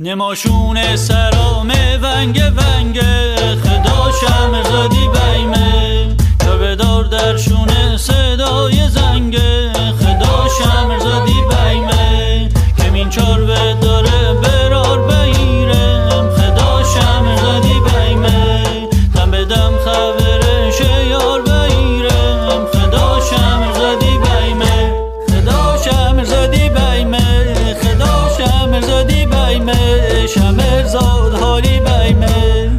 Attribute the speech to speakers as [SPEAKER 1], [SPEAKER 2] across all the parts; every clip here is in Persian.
[SPEAKER 1] نماشون سرام ونگ ونگ خدا شمرزادی بیمه تا بدار درشون صدای زنگ خدا شمرزادی بیمه کمین چار بداره برار بیرم خدا شمرزادی بیمه دم بدم خبرش یار بیرم خدا شمرزادی بیمه خدا شمرزادی بیمه خدا شمرزادی بیمه شمرزاد حالی بیمه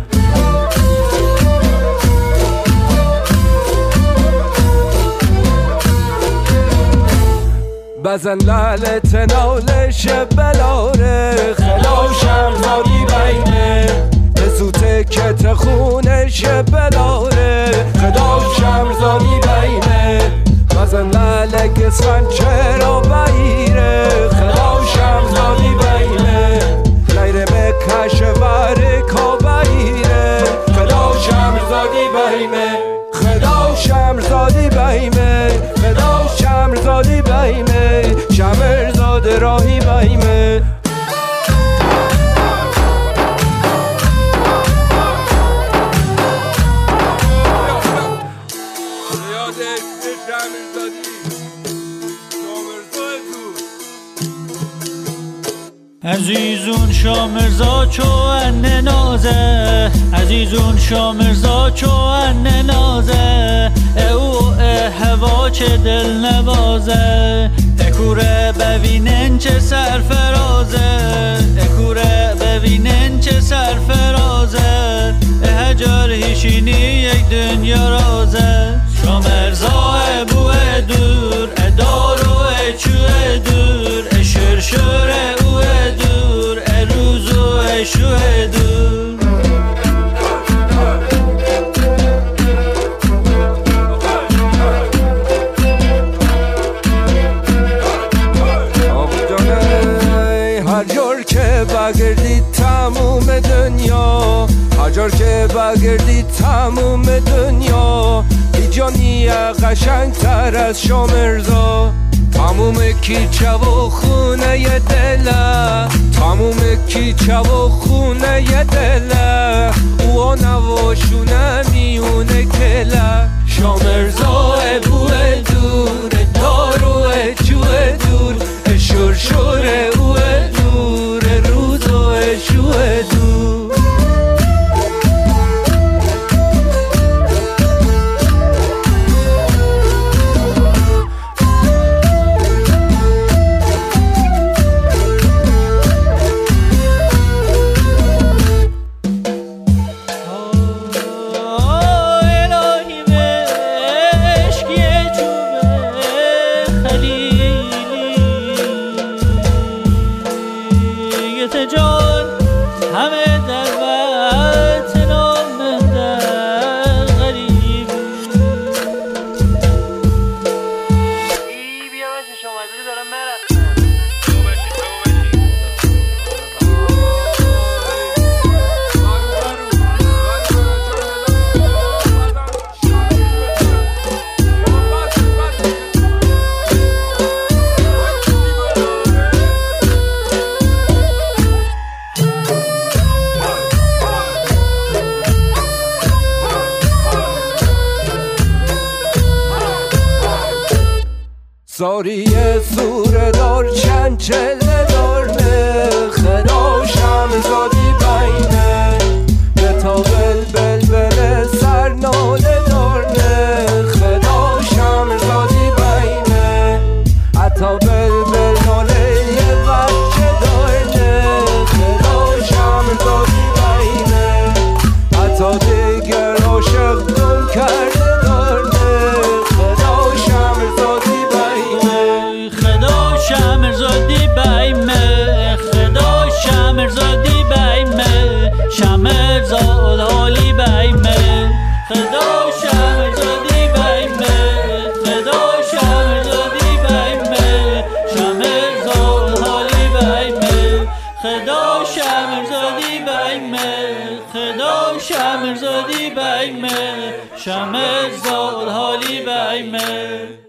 [SPEAKER 2] بزن لالت نالش بلاره خدا شمرزادی بیمه بسوته کت خونش بلاره خدا شمرزادی بیمه بزن لاله گسفن چرا بیره خدا شمرزادی بیمه لیره مکش ورکا بیره خدا شمرزادی بیمه خدا شمرزادی بیمه خدا شمرزادی بیمه شمرزاد راهی بیمه
[SPEAKER 1] عزیزون شامرزا چو انه نازه عزیزون شامرزا چو انه نازه او هوا چه دل نوازه اکوره ببینن چه سرفرازه اکوره ببینن چه سرفرازه هجار هیشینی یک دنیا رازه شامرزا بوه دور ادارو چوه دور اشرشوره اوه دور اروزو اشوه دور
[SPEAKER 2] هر جور که بگردی تموم دنیا هر جور که بگردی تموم دنیا بیجانی قشنگ تر از شامرزا تموم کیچه و خونه دله تموم کیچه و خونه دله او نواشونه میونه کله شامرزا بوه دور دارو جوه دور شرشور اوه دور روزو شوه دور
[SPEAKER 1] جان همه در وطن من در غریب بیا بچه شما دارم مرم
[SPEAKER 2] ساری سوره دار چند چله دارنه خدا شمرزادی بیمه به تا بل سر ناله دارنه خدا شمرزادی بیمه حتی بل ناله یه بچه دارنه خدا شمرزادی بیمه حتی دیگر عاشق گم کرده دارنه خدا شمرزادی
[SPEAKER 1] شمرزادی بیمه خدا شمرزادی بیمه شمرزاد حالی بیمه خدا شمرزادی بیمه خدا شمرزادی بیمه شمرزاد حالی بیمه خدا شمرزادی بیمه خدا شمرزادی بیمه شمرزاد حالی بیمه